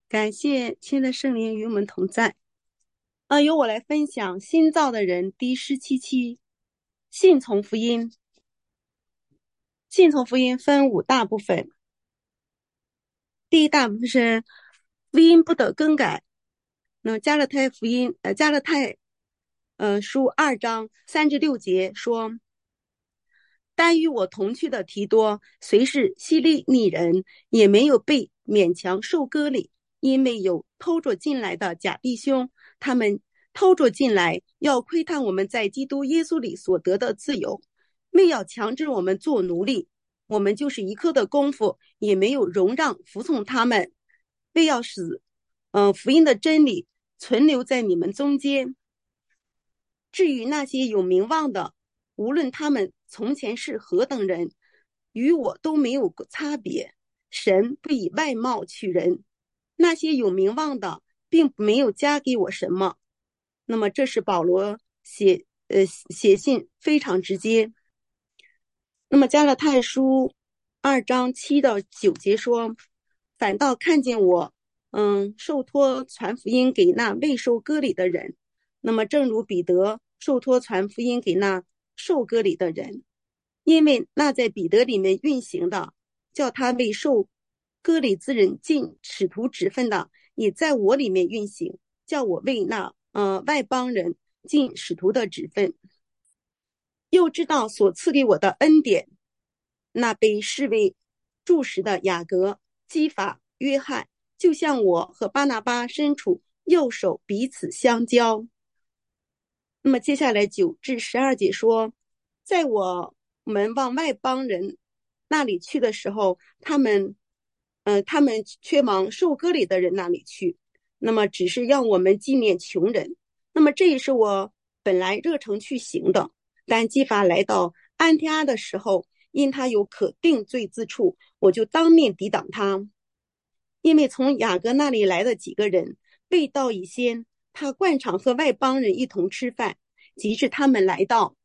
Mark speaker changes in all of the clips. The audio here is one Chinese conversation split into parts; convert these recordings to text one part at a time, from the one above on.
Speaker 1: 感谢亲的圣灵与我们同在。由我来分享新造的人第17期，信从福音。信从福音分5大部分，第一大部分是福音不得更改。那么加勒泰书2章3至6节说，但与我同去的提多，虽是希利尼人，也没有被勉强受割礼，因为有偷着进来的假弟兄，他们偷着进来，要窥探我们在基督耶稣里所得的自由，为要强制我们做奴隶。我们就是一刻的功夫，也没有容让服从他们，为要使福音的真理存留在你们中间。至于那些有名望的，无论他们从前是何等人，与我都没有差别。神不以外貌取人，那些有名望的并没有加给我什么。那么这是保罗写信非常直接。那么加勒泰书2章7到9节说，反倒看见我受托传福音给那未受割礼的人，那么正如彼得受托传福音给那受割礼的人，因为那在彼得里面运行的，叫他为受割礼之人尽使徒职分的，也在我里面运行，叫我为那外邦人尽使徒的职分。又知道所赐给我的恩典，那被视为柱石的雅各、基法、约翰，就像我和巴拿巴身处右手彼此相交。那么接下来9至12节说，在我们往外邦人那里去的时候，他们却往受割礼的人那里去，那么只是让我们纪念穷人。那么这也是我本来热诚去行的，但基法来到安提阿的时候，因他有可定罪之处，我就当面抵挡他。因为从雅各那里来的几个人，未到以先，他惯常和外邦人一同吃饭，即使他们来到，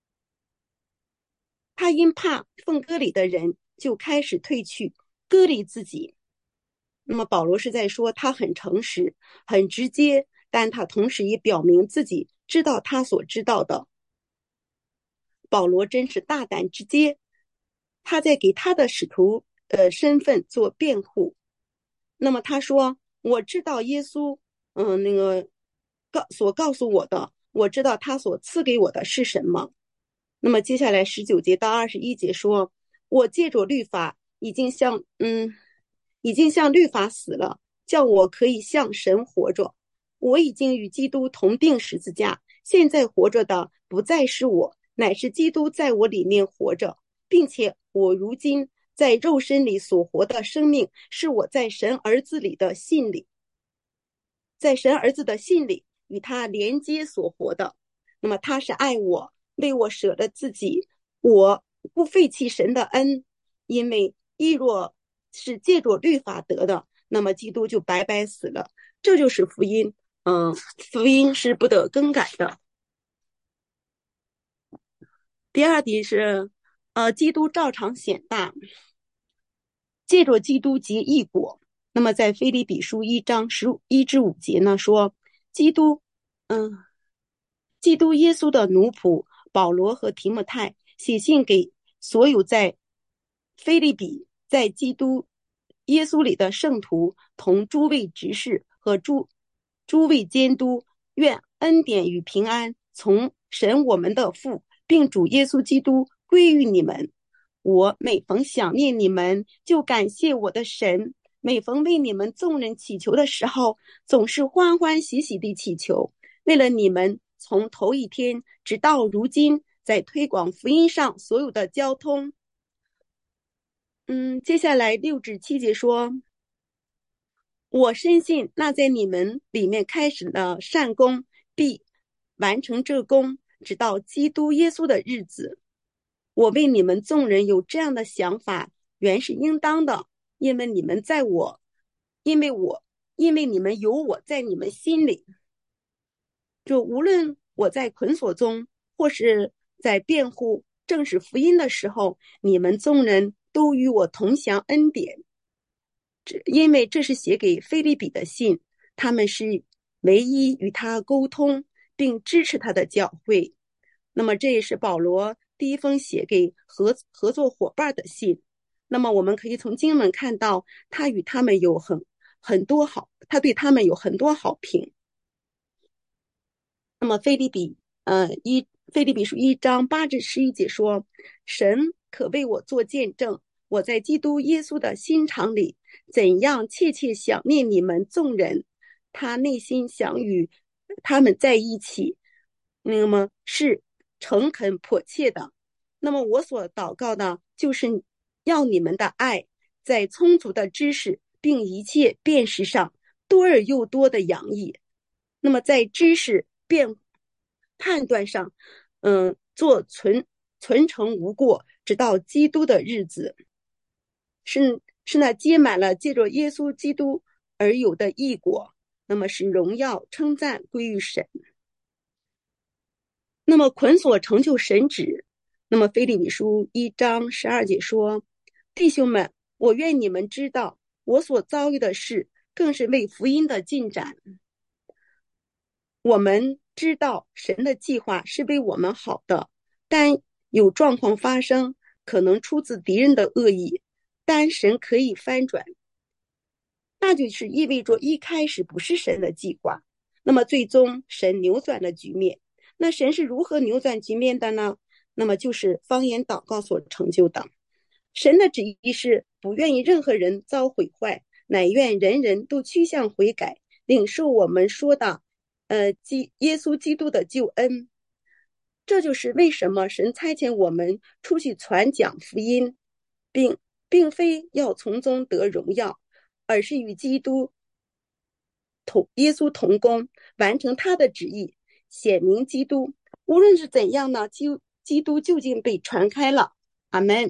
Speaker 1: 他因怕奉割礼的人，就开始退去，割礼自己。那么保罗是在说他很诚实，很直接，但他同时也表明自己知道他所知道的。保罗真是大胆直接，他在给他的使徒身份做辩护。那么他说，我知道耶稣所告诉我的，我知道他所赐给我的是什么。那么接下来19节到21节说，我借着律法已经向律法死了，叫我可以向神活着。我已经与基督同定十字架，现在活着的不再是我，乃是基督在我里面活着，并且我如今在肉身里所活的生命，是我在神儿子里的信里，在神儿子的信里与他连接所活的。那么他是爱我，为我舍了自己，我不废弃神的恩，因为亦若是借着律法得的，那么基督就白白死了。这就是福音。福音是不得更改的。第二点是，基督照常显大，借着基督结义果。那么在腓立比书1章11至5节呢说，基督耶稣的奴仆保罗和提摩太写信给所有在腓立比在基督耶稣里的圣徒，同诸位执事和诸位监督，愿恩典与平安从神我们的父并主耶稣基督归于你们。我每逢想念你们，就感谢我的神，每逢为你们众人祈求的时候，总是欢欢喜喜地祈求，为了你们从头一天直到如今在推广福音上所有的交通。接下来6至7节说，我深信那在你们里面开始的善功必完成这功，直到基督耶稣的日子。我为你们众人有这样的想法，原是应当的，因为你们有我在你们心里。就无论我在捆锁中，或是在辩护正式福音的时候，你们众人都与我同享恩典。 因为这是写给腓立比的信，他们是唯一与他沟通并支持他的教会。那么这也是保罗第一封写给合作伙伴的信。那么我们可以从经文看到，他与他们有很多好，他对他们有很多好评。那么腓立比书1章8至11节说，神可为我做见证，我在基督耶稣的心肠里怎样切切想念你们众人，他内心想与他们在一起，那么是诚恳迫切的。那么我所祷告的就是要你们的爱在充足的知识并一切辨识上多而又多的洋溢。那么在知识判断上，做存诚无过，直到基督的日子，是那结满了借着耶稣基督而有的义果，那么使荣耀称赞归于神。那么捆锁成就神旨。那么腓立比书1章12节说，弟兄们，我愿你们知道，我所遭遇的事更是为福音的进展。我们知道神的计划是为我们好的，但有状况发生，可能出自敌人的恶意，但神可以翻转，那就是意味着一开始不是神的计划，那么最终神扭转了局面。那神是如何扭转局面的呢？那么就是方言祷告所成就的。神的旨意是不愿意任何人遭毁坏，乃愿人人都趋向悔改，领受我们说的耶稣基督的救恩。这就是为什么神差遣我们出去传讲福音，并非要从中得荣耀，而是与耶稣同工，完成他的旨意，显明基督。无论是怎样呢，基督究竟被传开了。阿们。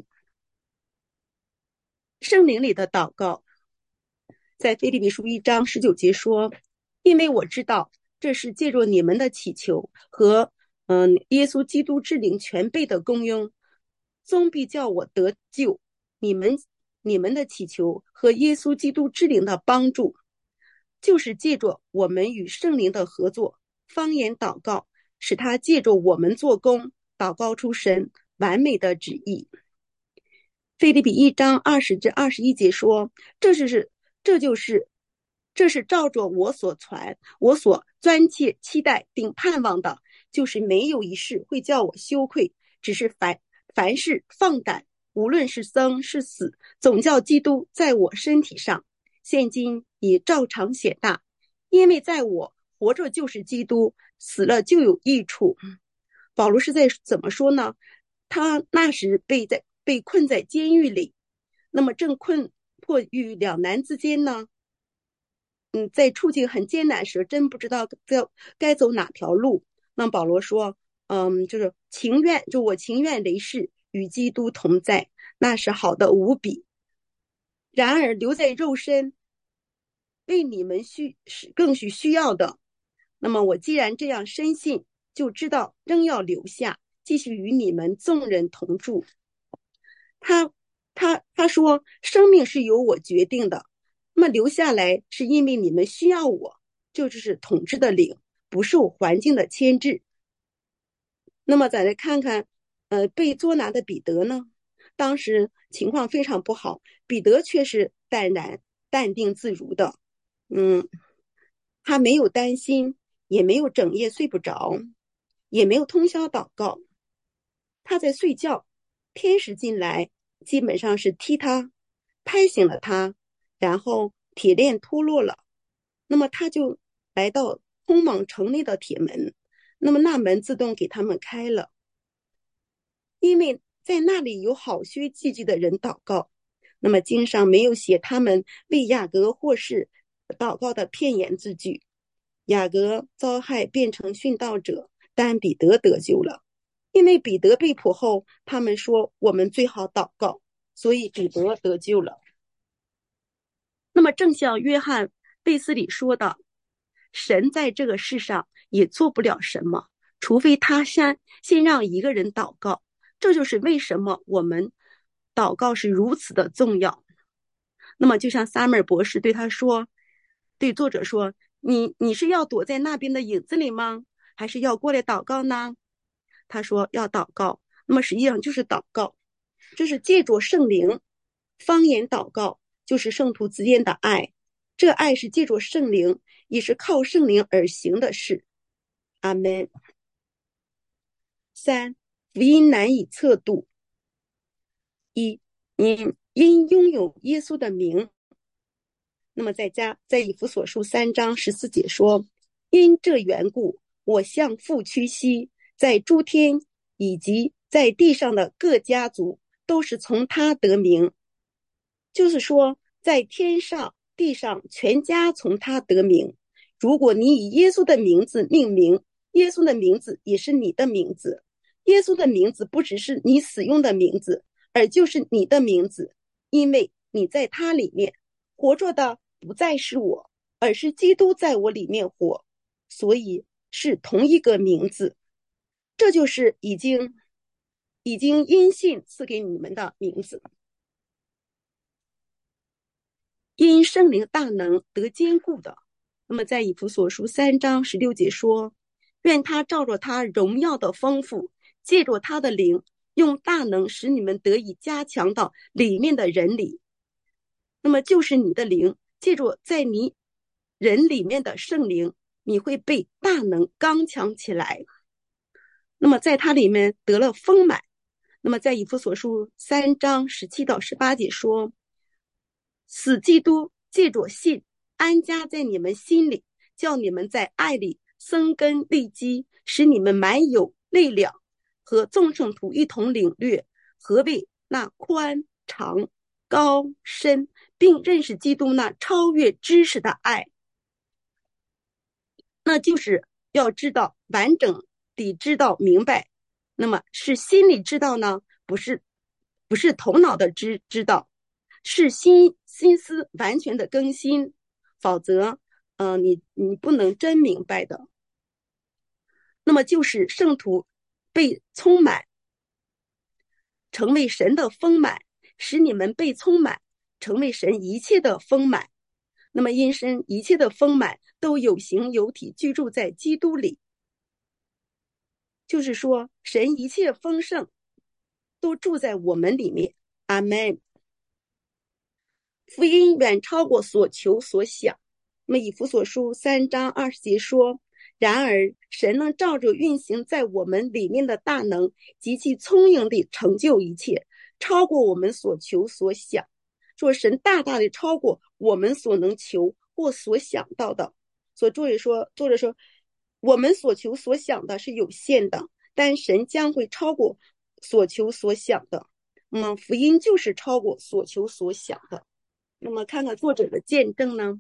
Speaker 1: 圣灵里的祷告，在腓立比书1章19节说，因为我知道这是借着你们的祈求和耶稣基督之灵全备的功用，终必叫我得救。你们的祈求和耶稣基督之灵的帮助，就是借着我们与圣灵的合作，方言祷告，使他借着我们做工，祷告出神完美的旨意。腓立比1章20至21节说，这是照着我所专切期待并盼望的，就是没有一事会叫我羞愧，只是凡事放胆，无论是生是死，总叫基督在我身体上。现今已照常显大，因为在我活着就是基督，死了就有益处。保罗是在怎么说呢？他那时被困在监狱里，那么正困迫于两难之间呢，在处境很艰难时，真不知道该走哪条路。那保罗说，就是我情愿为世，与基督同在，那是好的无比。然而留在肉身，为你们更是需要的。那么我既然这样深信，就知道仍要留下，继续与你们众人同住。他说，生命是由我决定的，那么留下来是因为你们需要我，这就是统治的灵，不受环境的牵制。那么再来看看被捉拿的彼得呢，当时情况非常不好，彼得却是淡定自如的。他没有担心，也没有整夜睡不着，也没有通宵祷告。他在睡觉，天使进来，基本上是踢他，拍醒了他，然后铁链脱落了。那么他就来到通往城内的铁门，那么那门自动给他们开了，因为在那里有好些积极的人祷告。那么经上没有写他们为雅各或是祷告的片言字句。雅各遭害变成殉道者，但彼得得救了。因为彼得被捕后，他们说我们最好祷告，所以彼得得救了。那么正像约翰卫斯理说的，神在这个世上也做不了什么，除非他先让一个人祷告。这就是为什么我们祷告是如此的重要。 那么就像萨缪尔博士对他说，对作者说，你是要躲在那边的影子里吗？还是要过来祷告呢？他说要祷告。那么实际上就是祷告，这是借着圣灵方言祷告，就是圣徒之间的爱。这爱是借着圣灵，也是靠圣灵而行的事。阿们。三、福音难以测度。一、因拥有耶稣的名。那么在以弗所书3章14节说，因这缘故，我向父屈膝，在诸天以及在地上的各家族都是从他得名。就是说，在天上地上全家从他得名。如果你以耶稣的名字命名，耶稣的名字也是你的名字。耶稣的名字不只是你使用的名字，而就是你的名字，因为你在他里面活着的不再是我，而是基督在我里面活，所以是同一个名字。这就是已经因信赐给你们的名字。因圣灵大能得坚固的。那么在以弗所书3章16节说，愿他照着他荣耀的丰富，借着他的灵，用大能使你们得以加强到里面的人里。那么就是你的灵，借着在你人里面的圣灵，你会被大能刚强起来。那么在它里面得了丰满。那么在以弗所书3章17到18节说，使基督借着信安家在你们心里，叫你们在爱里生根立基，使你们满有内量，和众圣徒一同领略何谓那宽长高深，并认识基督那超越知识的爱。那就是要知道，完整地知道明白。那么是心里知道呢，不是头脑的知道，是心思完全的更新，否则你不能真明白的。那么就是圣徒被充满，成为神的丰满，使你们被充满，成为神一切的丰满。那么因神一切的丰满都有形有体居住在基督里，就是说神一切丰盛都住在我们里面。阿们。福音远超过所求所想。那么以弗所书3章20节说，然而神能照着运行在我们里面的大能，极其聪颖地成就一切，超过我们所求所想。说神大大的超过我们所能求或所想到的。作者说我们所求所想的是有限的，但神将会超过所求所想的。那么福音就是超过所求所想的。那么看看作者的见证呢？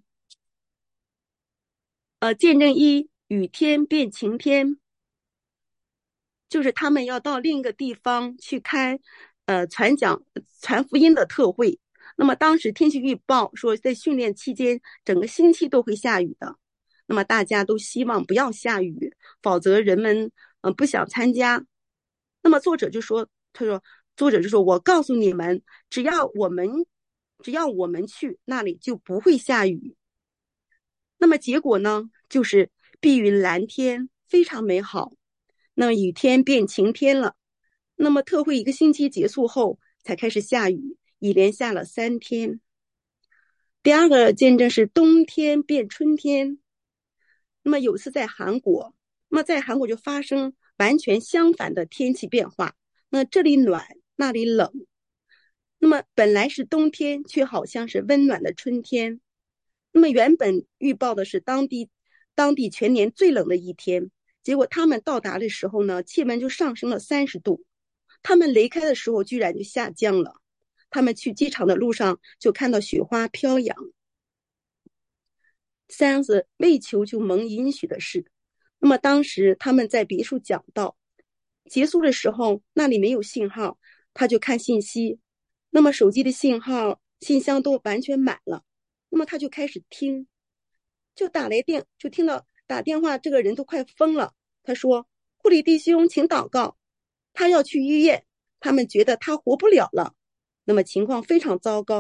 Speaker 1: 见证一，雨天变晴天，就是他们要到另一个地方去开传福音的特会。那么当时天气预报说在训练期间整个星期都会下雨的。那么大家都希望不要下雨，否则人们不想参加。那么作者就说我告诉你们，只要我们去那里就不会下雨。那么结果呢，就是碧云蓝天，非常美好。那么雨天变晴天了。那么特会1个星期结束后才开始下雨，一连下了3天。第二个见证是冬天变春天。那么有次在韩国，那么在韩国就发生完全相反的天气变化。那这里暖，那里冷。那么本来是冬天，却好像是温暖的春天。那么原本预报的是当地全年最冷的一天，结果他们到达的时候呢，气温就上升了30度。他们离开的时候居然就下降了。他们去机场的路上就看到雪花飘扬。3是未求就蒙允许的事。那么当时他们在别处讲道，结束的时候那里没有信号，他就看信息，那么手机的信箱都完全满了。那么他就开始听，就听到打电话，这个人都快疯了。他说，护理弟兄请祷告，他要去医院，他们觉得他活不了了。那么情况非常糟糕。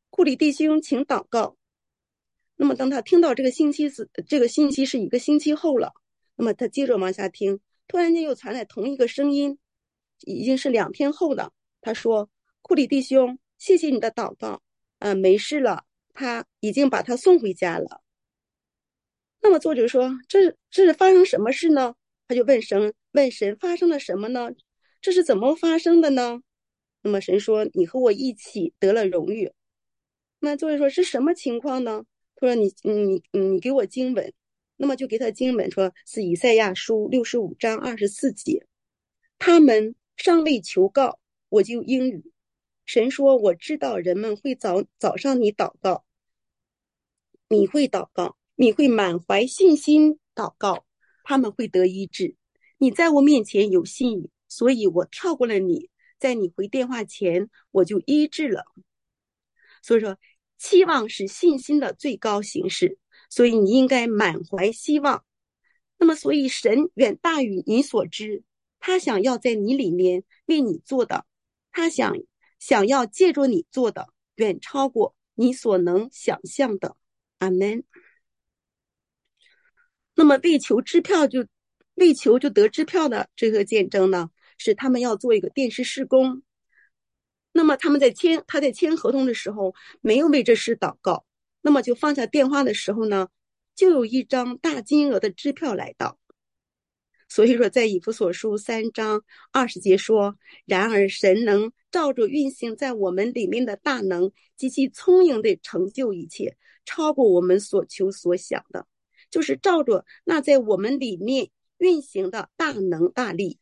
Speaker 1: 库里弟兄，请祷告。那么当他听到这个信息是一个星期后了，那么他接着往下听，突然间又传来同一个声音，已经是2天后的。他说：库里弟兄，谢谢你的祷告，没事了，他已经把他送回家了。那么作者说，这是发生什么事呢？他就问神发生了什么呢？这是怎么发生的呢？那么神说，你和我一起得了荣誉。那作者说，是什么情况呢？他说你给我经文。那么就给他经文，说是以赛亚书65章24节，他们尚未求告，我就应允。神说，我知道人们会早上你祷告，你会祷告，你会满怀信心祷告，他们会得医治。你在我面前有信誉，所以我跳过了你，在你回电话前我就医治了。所以说，期望是信心的最高形式，所以你应该满怀希望。那么所以神远大于你所知，他想要在你里面为你做的，他想要借助你做的，远超过你所能想象的。阿们。那么为求就得支票的这个见证呢，是他们要做一个电视施工。那么他在签合同的时候没有为这事祷告，那么就放下电话的时候呢，就有一张大金额的支票来到。所以说在以弗所书3章20节说，然而神能照着运行在我们里面的大能及其聪颖的成就一切，超过我们所求所想的，就是照着那在我们里面运行的大能大力。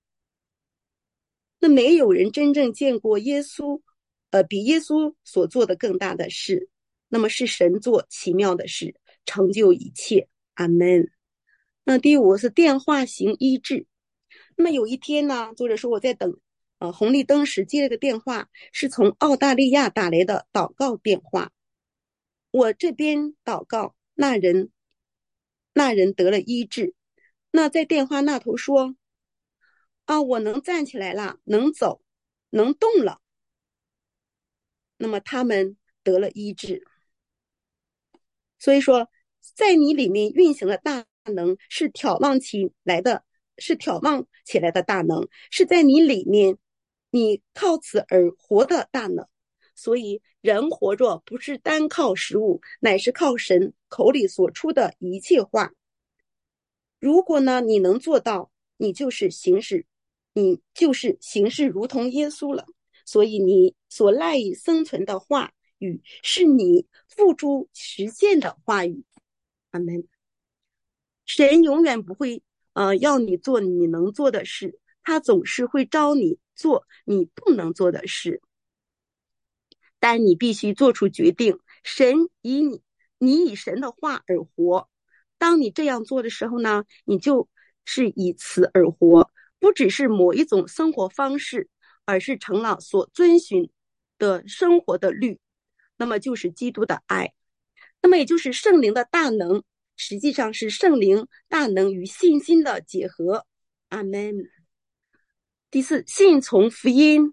Speaker 1: 那没有人真正见过耶稣，比耶稣所做的更大的事。那么是神做奇妙的事，成就一切。阿们。那第5是电话型医治。那么有一天呢，作者说我在等红绿灯时接了个电话，是从澳大利亚打来的祷告电话。我这边祷告，那人得了医治。那在电话那头说，我能站起来了，能走，能动了。那么他们得了医治。所以说，在你里面运行的大能是眺望起来的大能，是在你里面，你靠此而活的大能。所以人活着不是单靠食物，乃是靠神口里所出的一切话。如果呢，你能做到，你就是行事如同耶稣了。所以你所赖以生存的话语，是你付诸实践的话语。阿们。神永远不会要你做你能做的事，他总是会招你做你不能做的事。但你必须做出决定，你以神的话而活。当你这样做的时候呢，你就是以此而活，不只是某一种生活方式，而是成了所遵循的生活的律。那么就是基督的爱，那么也就是圣灵的大能，实际上是圣灵大能与信心的结合。阿们。第4，信从福音。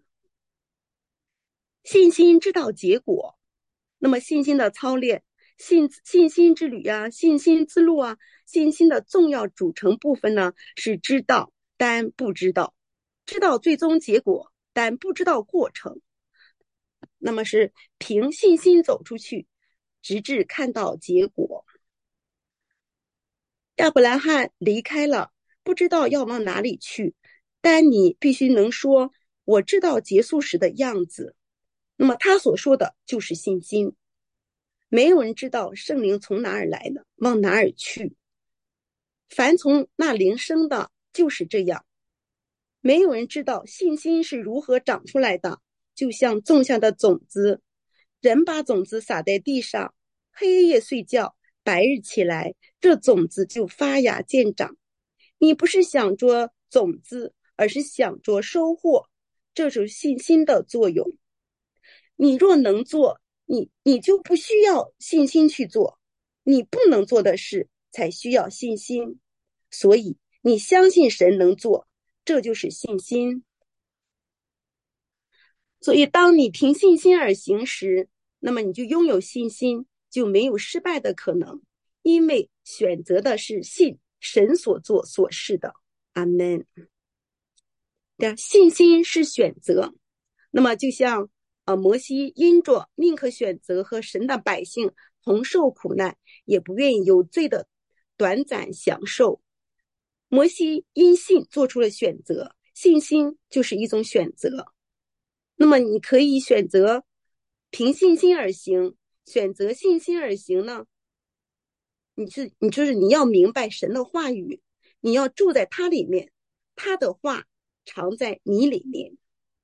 Speaker 1: 信心知道结果。那么信心的操练，信心之旅啊，信心之路啊，信心的重要组成部分呢，是知道但不知道，知道最终结果但不知道过程。那么是凭信心走出去，直至看到结果。亚伯拉罕离开了，不知道要往哪里去，但你必须能说我知道结束时的样子。那么他所说的就是信心。没有人知道圣灵从哪儿来的，往哪儿去。凡从那灵生的就是这样。没有人知道信心是如何长出来的，就像种下的种子，人把种子撒在地上，黑夜睡觉，白日起来，这种子就发芽见长。你不是想着种子，而是想着收获，这是信心的作用。你若能做，你就不需要信心去做，你不能做的事才需要信心。所以你相信神能做，这就是信心。所以当你凭信心而行时， 那么你就拥有信心，就没有失败的可能，因为选择的是信神所做所事的。阿们。信心是选择。那么就像摩西因着宁可选择和神的百姓同受苦难，也不愿意有罪的短暂享受。摩西因信做出了选择，信心就是一种选择。那么你可以选择凭信心而行，选择信心而行呢，你要明白神的话语，你要住在他里面，他的话常在你里面。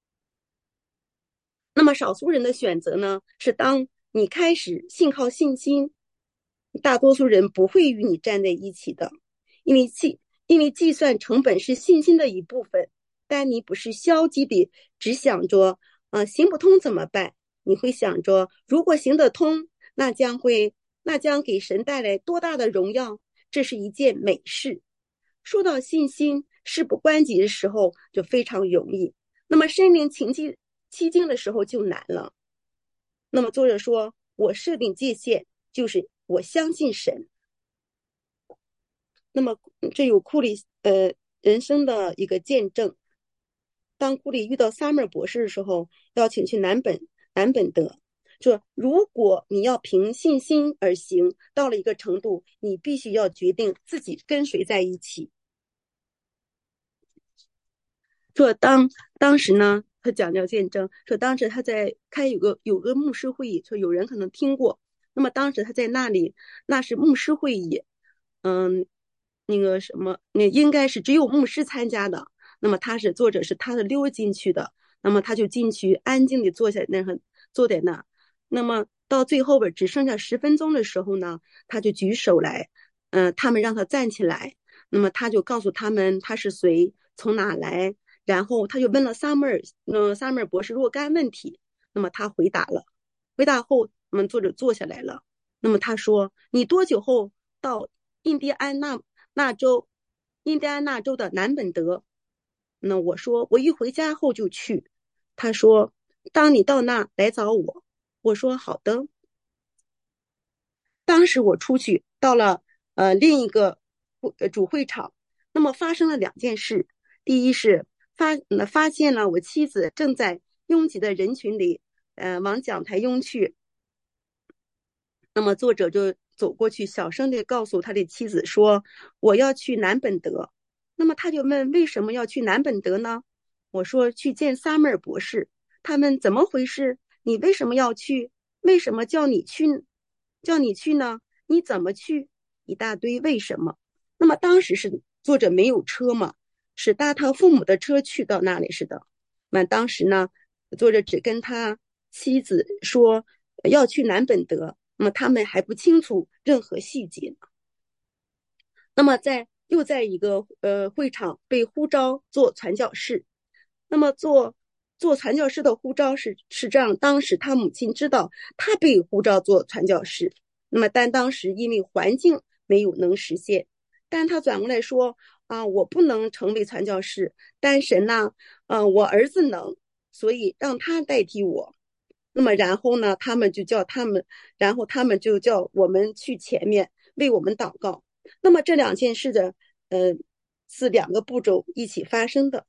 Speaker 1: 那么少数人的选择呢，是当你开始信靠信心，大多数人不会与你站在一起的，因为计算成本是信心的一部分。但你不是消极的只想着行不通怎么办，你会想着如果行得通，那将给神带来多大的荣耀，这是一件美事。说到信心事不关己的时候就非常容易，那么身临其境的时候就难了。那么作者说，我设定界限就是我相信神。那么这有库里人生的一个见证。当库里遇到 Summer 博士的时候，邀请去南本德，说如果你要凭信心而行，到了一个程度，你必须要决定自己跟谁在一起。说当时呢，他讲叫见证，说当时他在开有个牧师会议，说有人可能听过。那么当时他在那里，那是牧师会议，那个什么，那应该是只有牧师参加的。那么作者是他是溜进去的，那么他就进去安静的坐在那。那么到最后边只剩下10分钟的时候呢，他就举手来，他们让他站起来，那么他就告诉他们他是谁，从哪来，然后他就问了Summer 博士若干问题，那么他回答了，回答后我们作者坐下来了。那么他说，你多久后到印第安纳州的南本德？那我说我一回家后就去。他说当你到那来找我。我说好的。当时我出去到了另一个主会场，那么发生了2件事。第一是发现了我妻子正在拥挤的人群里往讲台拥去。那么作者就走过去，小声地告诉他的妻子说我要去南本德。那么他就问为什么要去南本德呢？我说去见Summer博士。他问怎么回事？你为什么要去？为什么叫你去呢？你怎么去？一大堆为什么。那么当时是作者没有车嘛，是搭他父母的车去到那里似的。那当时呢，作者只跟他妻子说要去南本德，那么他们还不清楚任何细节。那么又在一个会场被呼召做传教士。那么做传教士的呼召是让当时他母亲知道他被呼召做传教士。那么但当时因为环境没有能实现，但他转过来说我不能成为传教士，但神呢我儿子能，所以让他代替我。那么然后呢他们就叫我们去前面为我们祷告。那么这2件事的是2个步骤一起发生的。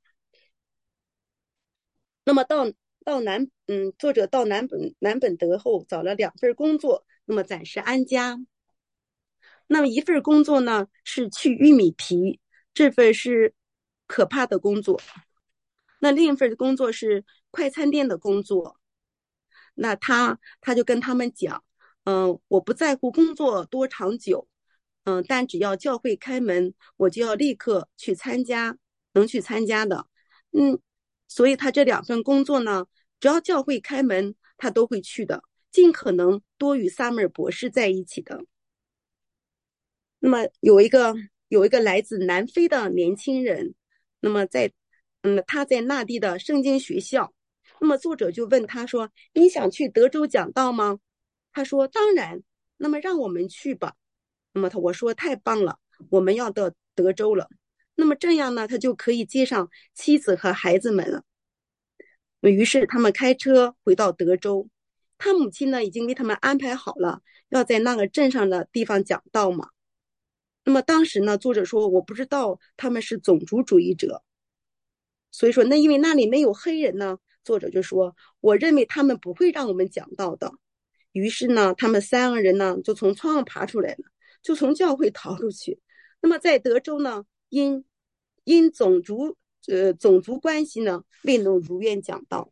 Speaker 1: 那么作者到南本德后找了2份工作，那么暂时安家。那么一份工作呢是去玉米皮，这份是可怕的工作。那另一份工作是快餐店的工作。那他就跟他们讲，我不在乎工作多长久，但只要教会开门，我就要立刻去参加，能去参加的。所以他这2份工作呢，只要教会开门，他都会去的，尽可能多与 Summer 博士在一起的。那么有一个来自南非的年轻人，那么他在那地的圣经学校。那么作者就问他说，你想去德州讲道吗？他说当然。那么让我们去吧。那么我说太棒了，我们要到德州了。那么这样呢，他就可以接上妻子和孩子们了。于是他们开车回到德州。 他母亲呢已经为他们安排好了，要在那个镇上的地方讲道嘛。那么当时呢，作者说我不知道他们是种族主义者，所以说那因为那里没有黑人呢，作者就说我认为他们不会让我们讲道的。于是呢，他们3个人呢就从窗上爬出来了，就从教会逃出去。那么在德州呢，因种族关系呢，未能如愿讲道。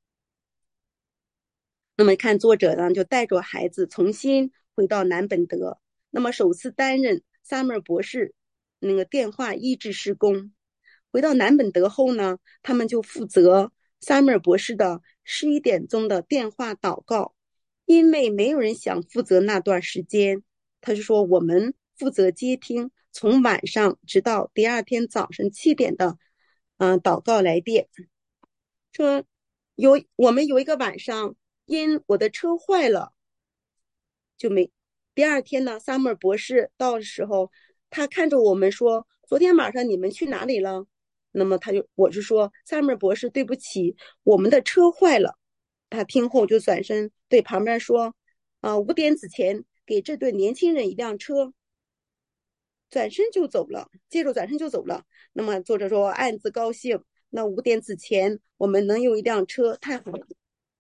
Speaker 1: 那么看作者呢，就带着孩子重新回到南本德。那么首次担任Summer博士那个电话医治事工。回到南本德后呢，他们就负责 Summer 博士的11点钟的电话祷告。因为没有人想负责那段时间，他就说我们负责接听从晚上直到第二天早上7点的祷告来电。说我们有一个晚上因我的车坏了就没。第二天呢 Summer 博士到的时候，他看着我们说昨天晚上你们去哪里了？那么我就说 Summer 博士对不起，我们的车坏了。他听后就转身对旁边说5点之前给这对年轻人一辆车，转身就走了，接着转身就走了。那么作者说暗自高兴，那5点之前我们能有一辆车太好了，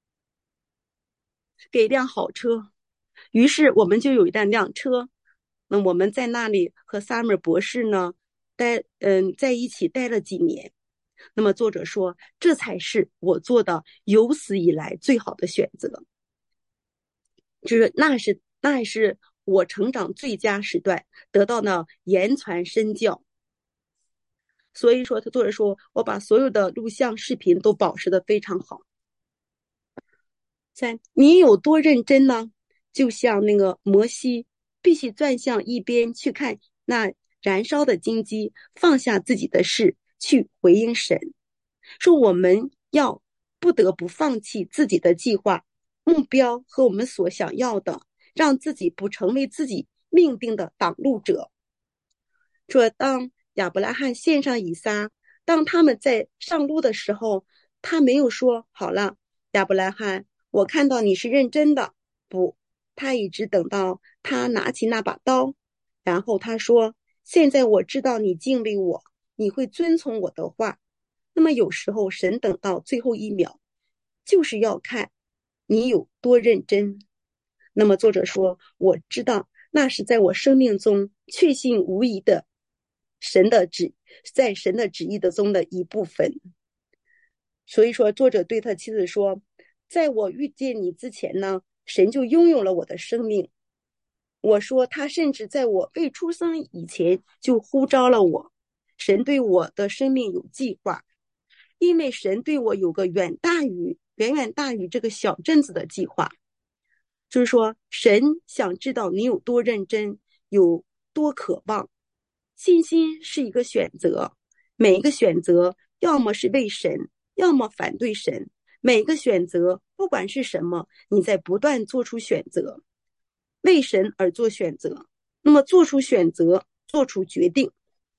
Speaker 1: 给一辆好车。于是我们就有一辆车。那我们在那里和 Summer 博士呢在一起待了几年。那么作者说这才是我做的有史以来最好的选择，就是那是我成长最佳时段，得到了言传身教。所以说作者说我把所有的录像视频都保持得非常好。3，你有多认真呢？就像那个摩西必须转向一边去看那燃烧的荆棘，放下自己的事去回应神。说我们要不得不放弃自己的计划、目标和我们所想要的，让自己不成为自己命定的挡路者。说当亚伯拉罕献上以撒，当他们在上路的时候，他没有说好了，亚伯拉罕，我看到你是认真的。不，他一直等到他拿起那把刀，然后他说，现在我知道你敬畏我，你会遵从我的话。那么有时候神等到最后一秒，就是要看你有多认真。那么作者说，我知道那是在我生命中确信无疑的在神的旨意的中的一部分。所以说作者对他妻子说，在我遇见你之前呢，神就拥有了我的生命。我说他甚至在我未出生以前就呼召了我。神对我的生命有计划，因为神对我有个远远大于这个小镇子的计划。就是说神想知道你有多认真，有多渴望。信心是一个选择，每一个选择要么是为神，要么反对神。每一个选择不管是什么，你在不断做出选择，为神而做选择。那么做出选择，做出决定。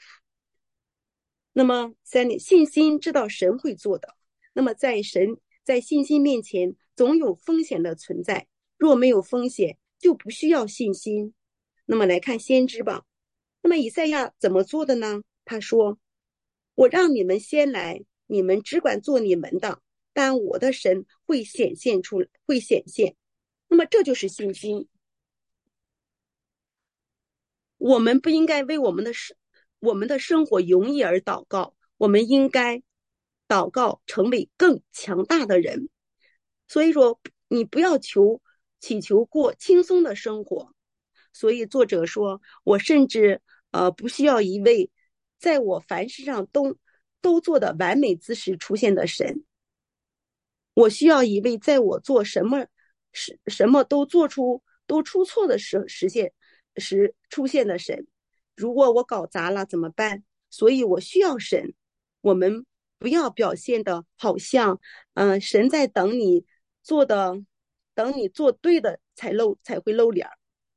Speaker 1: 那么3点，信心知道神会做的。那么在信心面前总有风险的存在，若没有风险就不需要信心。那么来看先知吧。那么以赛亚怎么做的呢？他说，我让你们先来，你们只管做你们的，但我的神会显现。那么这就是信心。我们不应该为我们的生活容易而祷告，我们应该祷告成为更强大的人。所以说你不要祈求过轻松的生活。所以作者说，我甚至不需要一位在我凡事上都做的完美之时出现的神，我需要一位在我做什么都出错的时出现的神。如果我搞砸了怎么办？所以我需要神。我们不要表现的好像神在等你做对的才会露脸。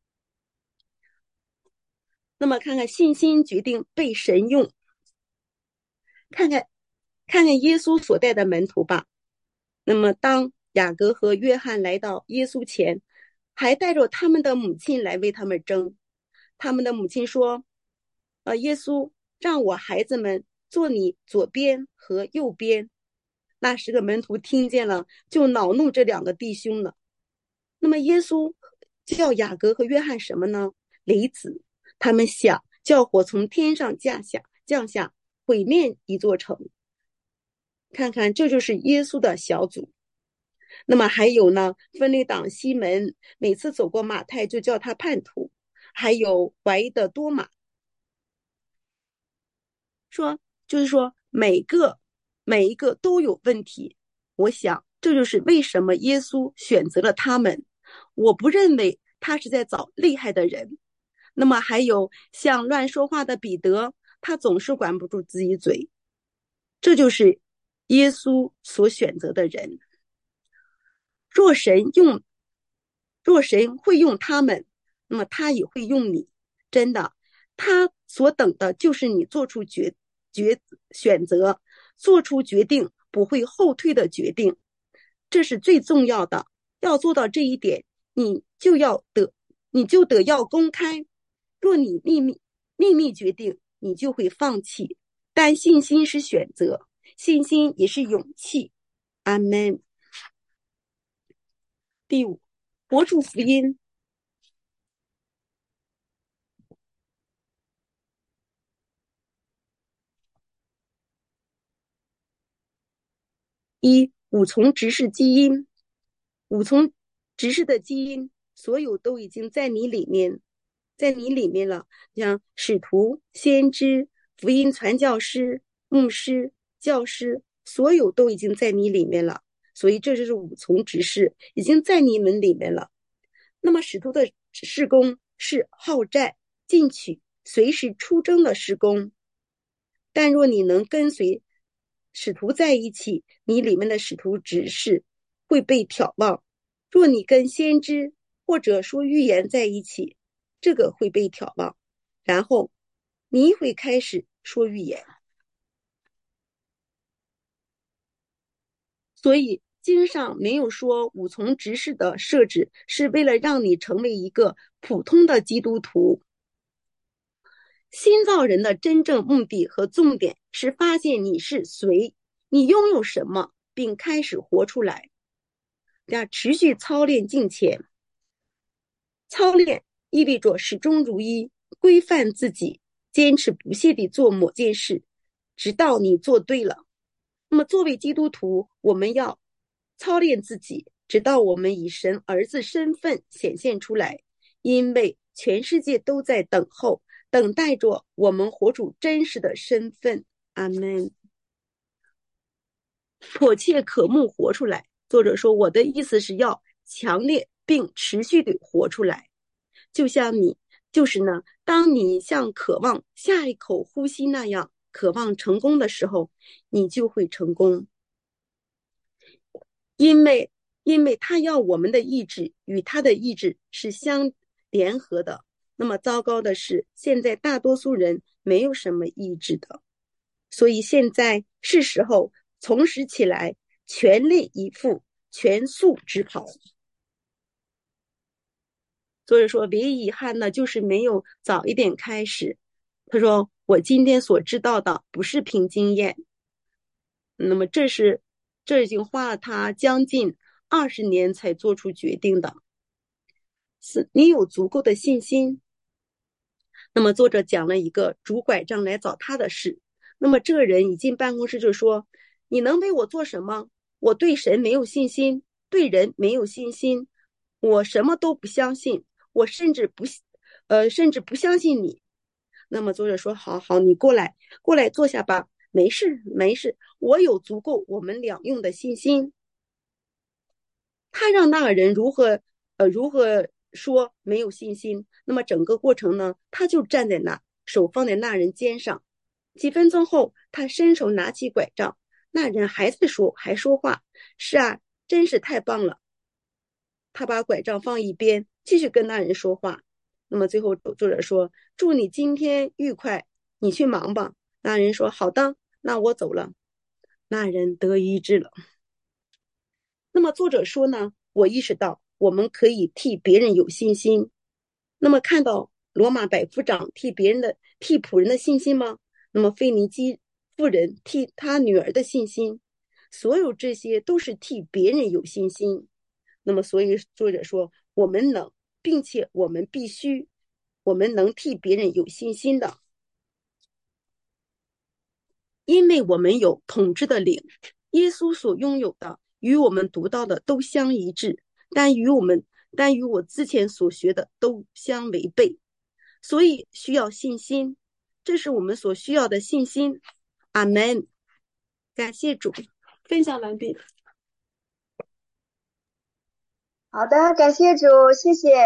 Speaker 1: 那么看看信心决定被神用，看看耶稣所带的门徒吧。那么当雅各和约翰来到耶稣前，还带着他们的母亲来为他们争。他们的母亲说：耶稣，让我孩子们坐你左边和右边。那10个门徒听见了，就恼怒这2个弟兄了。那么耶稣叫雅各和约翰什么呢？雷子。他们想叫火从天上降下，毁灭一座城。看看，这就是耶稣的小组。那么还有呢，分类党西门，每次走过马太就叫他叛徒。还有怀疑的多马，就是说每一个都有问题。我想这就是为什么耶稣选择了他们。我不认为他是在找厉害的人。那么还有像乱说话的彼得，他总是管不住自己嘴。这就是耶稣所选择的人。若神会用他们，那么他也会用你。真的，他所等的就是你做出选择，做出决定，不会后退的决定。这是最重要的。要做到这一点，你就得要公开。若你秘密决定，你就会放弃。但信心是选择，信心也是勇气。阿们。第5，活出福音。五重执事基因。五重执事的基因，所有都已经在你里面了。像使徒、先知、福音传教师、牧师、教师，所有都已经在你里面了。所以这就是五重执事，已经在你们里面了。那么使徒的事工是好战、进取、随时出征的事工。但若你能跟随使徒在一起，你里面的使徒执事会被挑旺。若你跟先知或者说预言在一起，这个会被挑旺，然后你会开始说预言。所以经上没有说五重执事的设置是为了让你成为一个普通的基督徒。新造人的真正目的和重点是发现你是谁，你拥有什么，并开始活出来。要持续操练敬虔。操练意味着始终如一，规范自己，坚持不懈地做某件事，直到你做对了。那么作为基督徒，我们要操练自己，直到我们以神儿子身份显现出来，因为全世界都在等待着我们活出真实的身份。阿们。迫切渴慕活出来。作者说，我的意思是要强烈并持续地活出来。就像当你像渴望下一口呼吸那样渴望成功的时候，你就会成功。因为他要我们的意志与他的意志是相联合的。那么糟糕的是，现在大多数人没有什么意志的。所以现在是时候重拾起来，全力以赴，全速直跑。所以说唯一遗憾呢，就是没有早一点开始。他说我今天所知道的不是凭经验。那么这已经花了他将近20年才做出决定的。是你有足够的信心。那么作者讲了一个拄拐杖来找他的事。那么这个人一进办公室就说，你能为我做什么？我对神没有信心，对人没有信心，我什么都不相信，我甚至不相信你。那么作者说，好，你过来坐下吧。没事，我有足够我们俩用的信心。他让那个人如何说没有信心。那么整个过程呢，他就站在那，手放在那人肩上。几分钟后，他伸手拿起拐杖，那人还说话。是啊，真是太棒了。他把拐杖放一边，继续跟那人说话。那么最后作者说，祝你今天愉快，你去忙吧。那人说，好的，那我走了。那人得医治了。 那么作者说呢，我意识到我们可以替别人有信心。那么看到罗马百夫长替仆人的信心吗？那么腓尼基妇人替他女儿的信心，所有这些都是替别人有信心。那么所以作者说，我们能，并且我们必须，我们能替别人有信心的，因为我们有统治的灵。耶稣所拥有的与我们读到的都相一致，但与我之前所学的都相违背，所以需要信心，这是我们所需要的信心。阿门。感谢主，分享完毕。
Speaker 2: 好的，感谢主，谢谢。